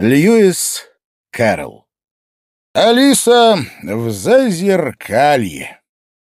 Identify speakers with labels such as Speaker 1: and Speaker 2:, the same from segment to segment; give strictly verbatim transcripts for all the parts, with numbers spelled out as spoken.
Speaker 1: Льюис Кэрролл. Алиса в зазеркалье.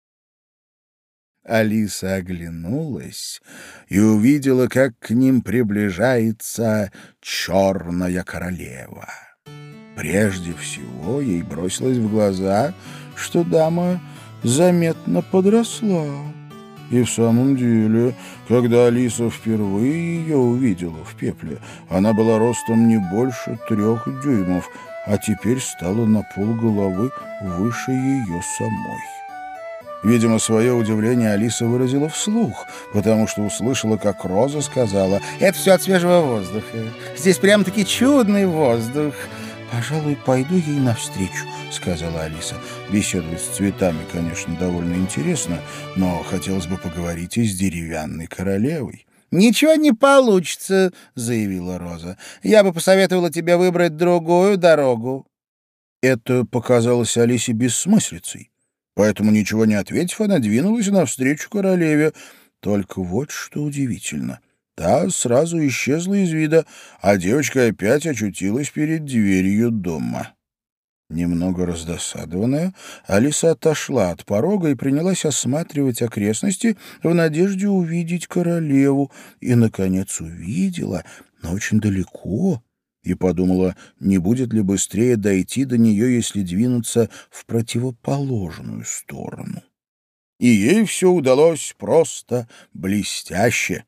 Speaker 1: Алиса оглянулась и увидела, как к ним приближается черная королева. Прежде всего ей бросилось в глаза, что дама заметно подросла. И в самом деле, когда Алиса впервые ее увидела в пепле, она была ростом не больше трех дюймов, а теперь стала на полголовы выше ее самой. Видимо, свое удивление Алиса выразила вслух, потому что услышала, как Роза сказала: «Это все от свежего воздуха. Здесь прям-таки чудный воздух». «Пожалуй, пойду ей навстречу», — сказала Алиса. «Беседовать с цветами, конечно, довольно интересно, но хотелось бы поговорить и с деревянной королевой». «Ничего не получится», — заявила Роза. «Я бы посоветовала тебе выбрать другую дорогу». Это показалось Алисе бессмыслицей. Поэтому, ничего не ответив, она двинулась навстречу королеве. Только вот что удивительно. Та сразу исчезла из вида, а девочка опять очутилась перед дверью дома. Немного раздосадованная, Алиса отошла от порога и принялась осматривать окрестности в надежде увидеть королеву. И, наконец, увидела, но очень далеко, и подумала, не будет ли быстрее дойти до нее, если двинуться в противоположную сторону. И ей все удалось просто блестяще.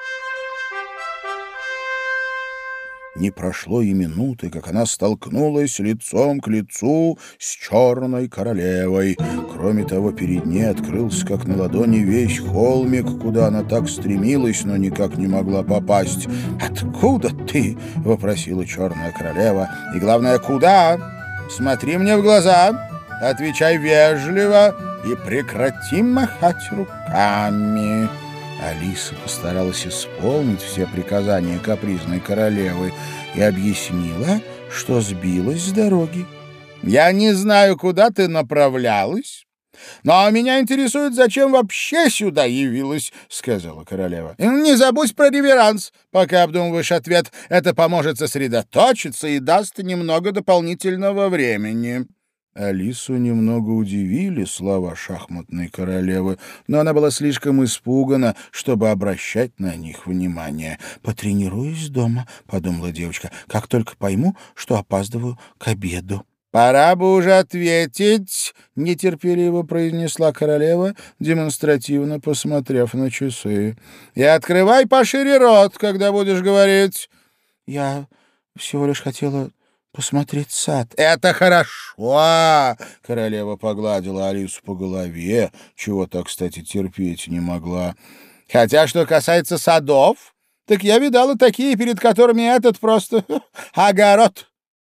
Speaker 1: Не прошло и минуты, как она столкнулась лицом к лицу с черной королевой. Кроме того, перед ней открылся, как на ладони, весь холмик, куда она так стремилась, но никак не могла попасть. «Откуда ты?» — вопросила черная королева. «И главное, куда? Смотри мне в глаза, отвечай вежливо и прекрати махать руками». Алиса постаралась исполнить все приказания капризной королевы и объяснила, что сбилась с дороги. «Я не знаю, куда ты направлялась, но меня интересует, зачем вообще сюда явилась», — сказала королева. «Не забудь про реверанс, пока обдумываешь ответ. Это поможет сосредоточиться и даст немного дополнительного времени». Алису немного удивили слова шахматной королевы, но она была слишком испугана, чтобы обращать на них внимание. «Потренируюсь дома», — подумала девочка, — «как только пойму, что опаздываю к обеду». «Пора бы уже ответить», — нетерпеливо произнесла королева, демонстративно посмотрев на часы. «И открывай пошире рот, когда будешь говорить». «Я всего лишь хотела посмотреть сад». «Это хорошо!» — королева погладила Алису по голове, чего так, кстати, терпеть не могла. «Хотя, что касается садов, так я видала такие, перед которыми этот просто огород».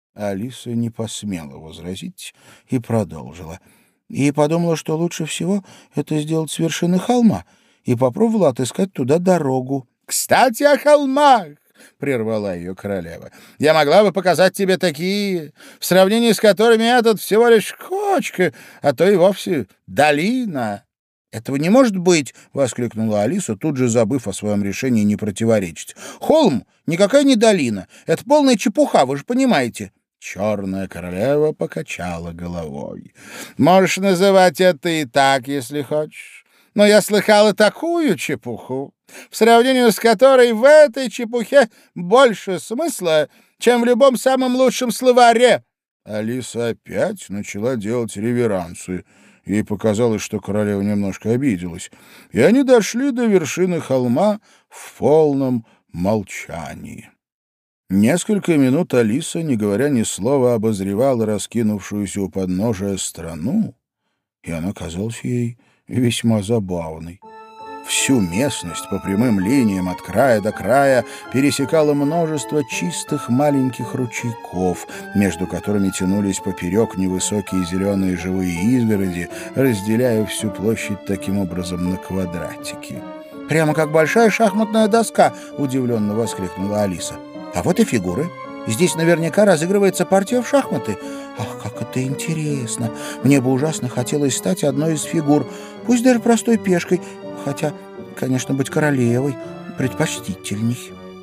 Speaker 1: Алиса не посмела возразить и продолжила. И подумала, что лучше всего это сделать с вершины холма, и попробовала отыскать туда дорогу. «Кстати, о холмах!» — прервала ее королева. «Я могла бы показать тебе такие, в сравнении с которыми этот всего лишь кочка, а то и вовсе долина». «Этого не может быть!» — воскликнула Алиса, тут же забыв о своем решении не противоречить. «Холм никакая не долина. Это полная чепуха, вы же понимаете». Черная королева покачала головой. «Можешь называть это и так, если хочешь. Но я слыхала такую чепуху, в сравнении с которой в этой чепухе больше смысла, чем в любом самом лучшем словаре». Алиса опять начала делать реверансы. Ей показалось, что королева немножко обиделась, и они дошли до вершины холма в полном молчании. Несколько минут Алиса, не говоря ни слова, обозревала раскинувшуюся у подножия страну, и она казалась ей весьма забавной. Всю местность по прямым линиям от края до края пересекало множество чистых маленьких ручейков, между которыми тянулись поперек невысокие зеленые живые изгороди, разделяя всю площадь таким образом на квадратики. «Прямо как большая шахматная доска!» — удивленно воскликнула Алиса. «А вот и фигуры. Здесь наверняка разыгрывается партия в шахматы. Ах, как это интересно! Мне бы ужасно хотелось стать одной из фигур, пусть даже простой пешкой, хотя, конечно, быть королевой предпочтительней».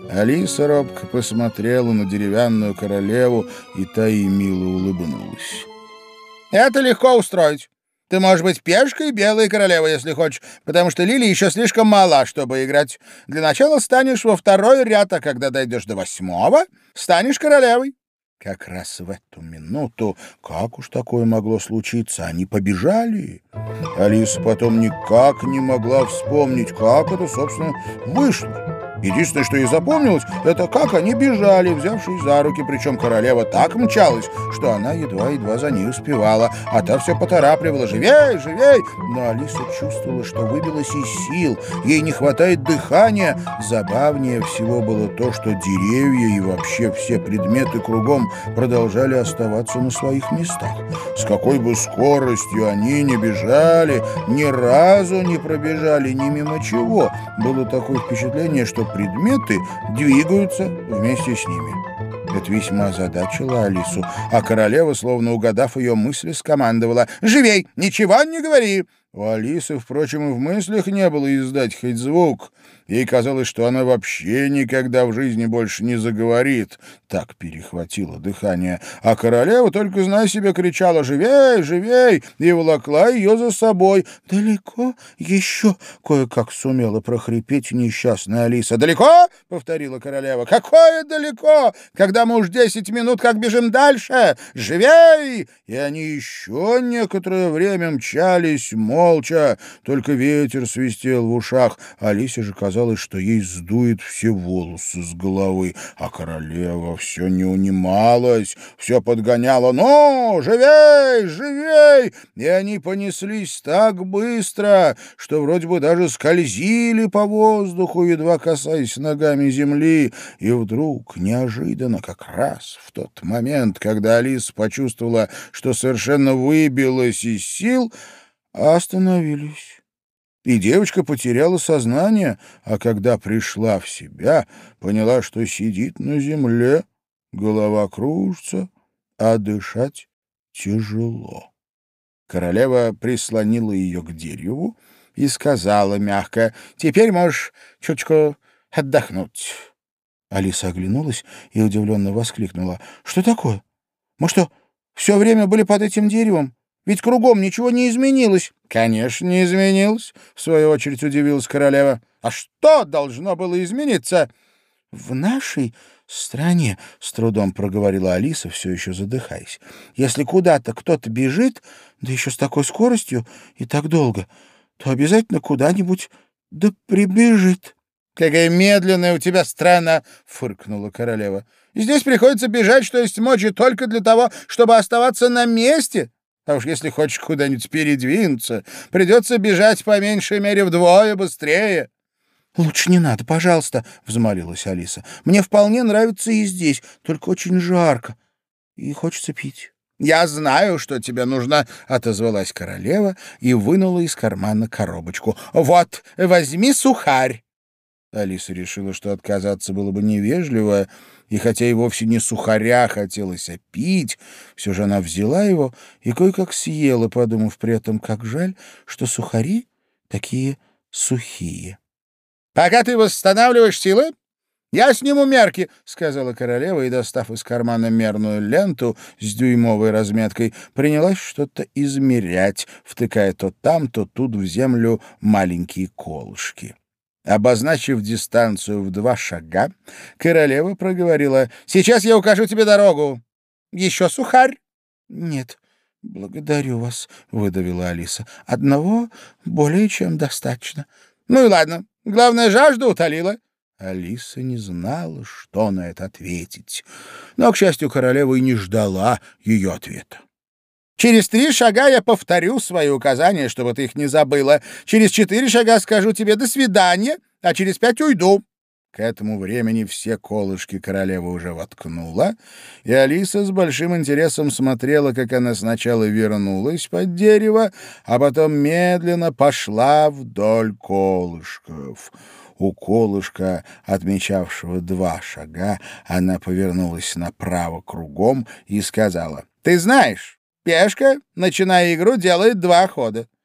Speaker 1: Алиса робко посмотрела на деревянную королеву, и та ей мило улыбнулась. «Это легко устроить. Ты можешь быть пешкой белой королевы, если хочешь, потому что Лили еще слишком мала, чтобы играть. Для начала станешь во второй ряд, а когда дойдешь до восьмого, станешь королевой». Как раз в эту минуту, как уж такое могло случиться, они побежали. Алиса потом никак не могла вспомнить, как это, собственно, вышло. Единственное, что ей запомнилось, это как они бежали, взявшись за руки, причем королева так мчалась, что она едва-едва за ней успевала, а та все поторапливала: «Живей, живей!» Но Алиса чувствовала, что выбилась из сил, ей не хватает дыхания. Забавнее всего было то, что деревья и вообще все предметы кругом продолжали оставаться на своих местах. С какой бы скоростью они ни бежали, ни разу не пробежали ни мимо чего. Было такое впечатление, что предметы двигаются вместе с ними. Это весьма озадачило Алису, а королева, словно угадав ее мысли, скомандовала: «Живей! Ничего не говори!» У Алисы, впрочем, и в мыслях не было издать хоть звук. Ей казалось, что она вообще никогда в жизни больше не заговорит. Так перехватило дыхание. А королева только, знай себе, кричала: «Живей, живей!» и волокла ее за собой. «Далеко еще?» — кое-как сумела прохрипеть несчастная Алиса. «Далеко?» — повторила королева. «Какое далеко? Когда мы уж десять минут как бежим дальше! Живей!» И они еще некоторое время мчались молча, только ветер свистел в ушах. Алисе же казалось, что ей сдует все волосы с головы, а королева все не унималась, все подгоняла: «Ну, живей, живей!» И они понеслись так быстро, что вроде бы даже скользили по воздуху, едва касаясь ногами земли. И вдруг, неожиданно, как раз в тот момент, когда Алиса почувствовала, что совершенно выбилась из сил, остановились. И девочка потеряла сознание, а когда пришла в себя, поняла, что сидит на земле, голова кружится, а дышать тяжело. Королева прислонила ее к дереву и сказала мягко: «Теперь можешь чуточку отдохнуть». Алиса оглянулась и удивленно воскликнула: «Что такое? Мы что, все время были под этим деревом? Ведь кругом ничего не изменилось». «Конечно, не изменилось», — в свою очередь удивилась королева. «А что должно было измениться?» «В нашей стране», — с трудом проговорила Алиса, все еще задыхаясь, «если куда-то кто-то бежит, да еще с такой скоростью и так долго, то обязательно куда-нибудь да прибежит». «Какая медленная у тебя страна!» — фыркнула королева. «Здесь приходится бежать, что есть мочи, только для того, чтобы оставаться на месте. А уж если хочешь куда-нибудь передвинуться, придется бежать по меньшей мере вдвое быстрее». «Лучше не надо, пожалуйста», — взмолилась Алиса. «Мне вполне нравится и здесь, только очень жарко, и хочется пить». «Я знаю, что тебе нужно», — отозвалась королева и вынула из кармана коробочку. «Вот, возьми сухарь». Алиса решила, что отказаться было бы невежливо, и хотя и вовсе не сухаря хотелось, а пить, все же она взяла его и кое-как съела, подумав при этом, как жаль, что сухари такие сухие. «Пока ты восстанавливаешь силы, я сниму мерки», — сказала королева и, достав из кармана мерную ленту с дюймовой разметкой, принялась что-то измерять, втыкая то там, то тут в землю маленькие колышки. Обозначив дистанцию в два шага, королева проговорила: «Сейчас я укажу тебе дорогу. Еще сухарь?» «Нет, благодарю вас», — выдавила Алиса. «Одного более чем достаточно». «Ну и ладно. Главное, жажду утолила». Алиса не знала, что на это ответить. Но, к счастью, королева и не ждала ее ответа. «Через три шага я повторю свои указания, чтобы ты их не забыла. Через четыре шага скажу тебе «до свидания», а через пять уйду». К этому времени все колышки королева уже воткнула, и Алиса с большим интересом смотрела, как она сначала вернулась под дерево, а потом медленно пошла вдоль колышков. У колышка, отмечавшего два шага, она повернулась направо кругом и сказала: «Ты знаешь, пешка, начиная игру, делает два хода.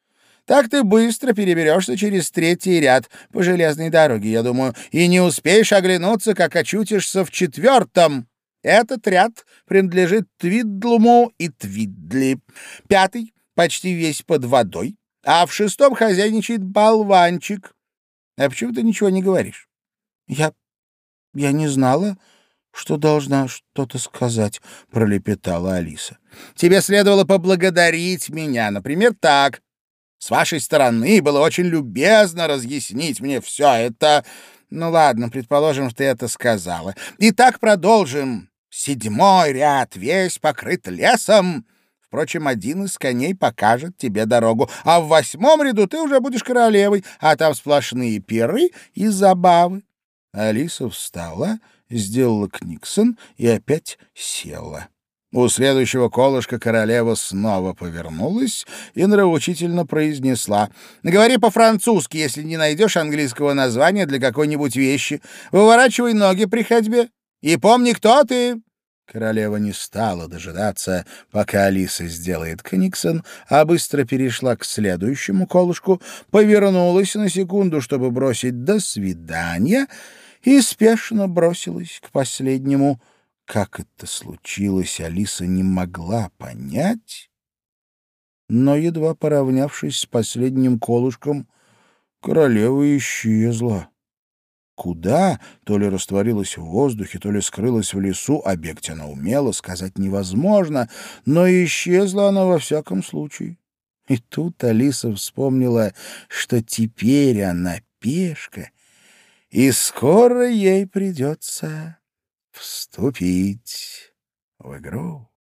Speaker 1: Так ты быстро переберешься через третий ряд по железной дороге, я думаю, и не успеешь оглянуться, как очутишься в четвертом. Этот ряд принадлежит Твидлуму и Твидли. Пятый почти весь под водой, а в шестом хозяйничает болванчик. А почему ты ничего не говоришь? Я... я не знала, что должна что-то сказать, — пролепетала Алиса. Тебе следовало поблагодарить меня, например, так. С вашей стороны было очень любезно разъяснить мне все это. Ну ладно, предположим, что ты это сказала. Итак, продолжим. Седьмой ряд весь покрыт лесом. Впрочем, один из коней покажет тебе дорогу, а в восьмом ряду ты уже будешь королевой, а там сплошные пиры и забавы. Алиса встала, сделала книксон и опять села. У следующего колышка королева снова повернулась и нравоучительно произнесла: «Говори по-французски, если не найдешь английского названия для какой-нибудь вещи. Выворачивай ноги при ходьбе. И помни, кто ты». Королева не стала дожидаться, пока Алиса сделает книксон, а быстро перешла к следующему колышку, повернулась на секунду, чтобы бросить «до свидания», и спешно бросилась к последнему. Как это случилось, Алиса не могла понять, но, едва поравнявшись с последним колышком, королева исчезла. Куда? То ли растворилась в воздухе, то ли скрылась в лесу, а бегать она умела, сказать невозможно, но исчезла она во всяком случае. И тут Алиса вспомнила, что теперь она пешка, и скоро ей придется вступить в игру.